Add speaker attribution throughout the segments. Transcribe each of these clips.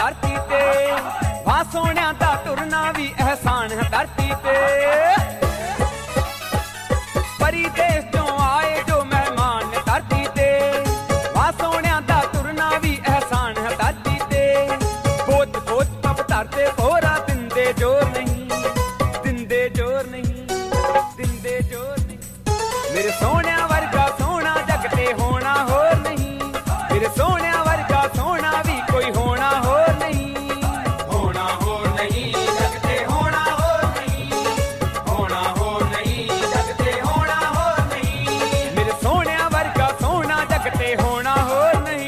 Speaker 1: धरती ते, वाह सोहणिया दा तुरना भी एहसान है धरती ते। परी देश चों आए जो मेहमान ने धरती ते, वाह सोहणिया दा तुरना भी एहसान है धरती ते। बोत बोत पब धरते पोरा दिंदे जोर नहीं, दिंदे जोर नहीं, दिंदे जोर नहीं। मेरे सोहणिया वर्गा सोहना जग ते होना होर नहीं, मेरे सोहणिया वर्गा सोहना भी कोई होना होर नहीं। होना होर नहीं जग ते होना होर नहीं, होना होर नहीं जग ते होना होर नहीं। मेरे सोहणिया वर्गा सोहना जग ते होना होर नहीं।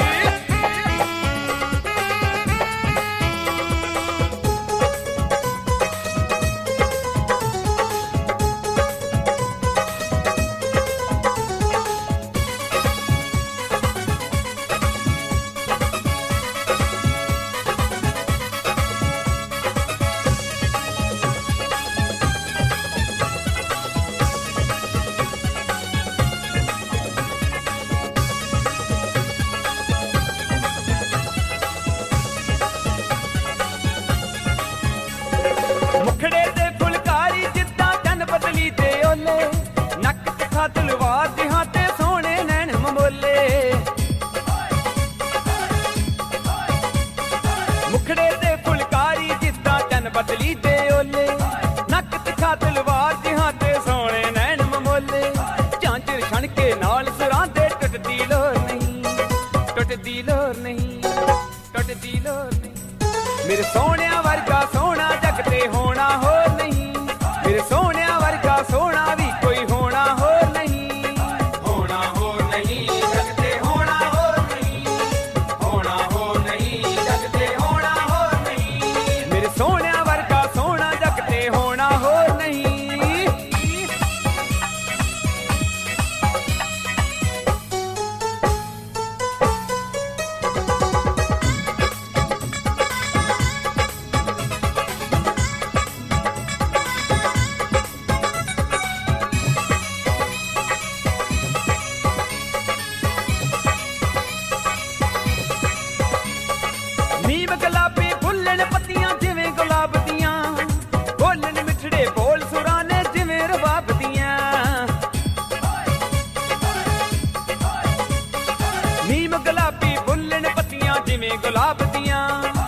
Speaker 1: मुखड़े ते फुलकारी जिद्दां चन बदली ते ओले, नक तिखा तलवार जिहां ते सोहणे नैन ममोले। मुखड़े ते फुलकारी जिद्दां चन बदली ते ओले, नक तिखा तलवार जिहां ते सोहणे नैन ममोले। झांझर छणके नाल सुरां दे टुटदी लोर नहीं, टुटदी लोर नहीं, टुटदी लोर नहीं। मेरे सोहणिया वर्गा सोहना जग ते होना होर नहीं, मेरे सोहणिया वर्गा सोहना भी कोई होना होर नहीं। होना होर नहीं जग ते होना होर नहीं, होना होर नहीं जग ते होना होर नहीं। मेरे सोहणिया वर्गा सोहना जग ते होना होर नहीं। नीम गुलाबी फुल्लण पत्तियां जिवें गुलाब दियां, बोलन मिठड़े बोल सुराने जिवें रबाब दियां। नीम गुलाबी फुल्लण पत्तियां जिवें गुलाब दियां,